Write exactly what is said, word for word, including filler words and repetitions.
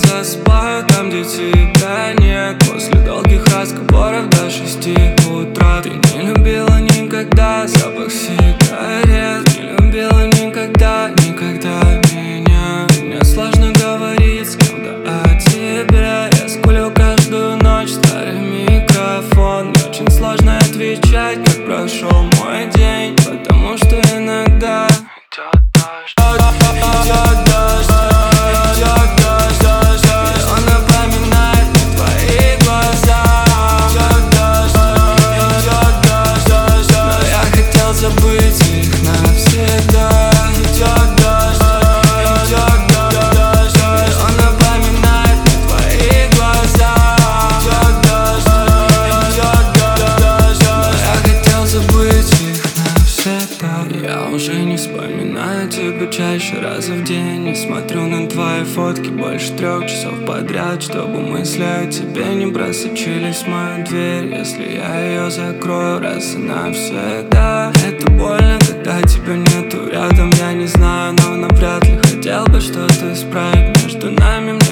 засыпаю там, где тебя нет. После долгих разговоров до шести утра. Ты не любила никогда запах сигарет, не любила никогда, никогда меня. Мне сложно говорить с кем-то о тебе. Я скулю каждую ночь, старый микрофон. Мне очень сложно отвечать, как прошел мой день, потому что иногда идет дождь, идет дождь, идет дождь, дождь, дождь. И он напоминает мне твои глаза. Идет дождь, идет дождь, дождь, дождь. Но я хотел забыть их навсегда. Идет дождь, идет дождь, дождь, дождь. И он напоминает мне твои глаза. Идет дождь, идет дождь, дождь, дождь. Но я хотел забыть их навсегда. Я уже не вспоминаю тебя чаще раза в день. Не смотрю на твои фотки больше трех часов подряд, чтобы мысли о тебе не просочились в мою дверь. Если я ее закрою раз и навсегда, это больно, когда тебя нету рядом. Я не знаю, но навряд ли хотел бы что-то исправить между нами.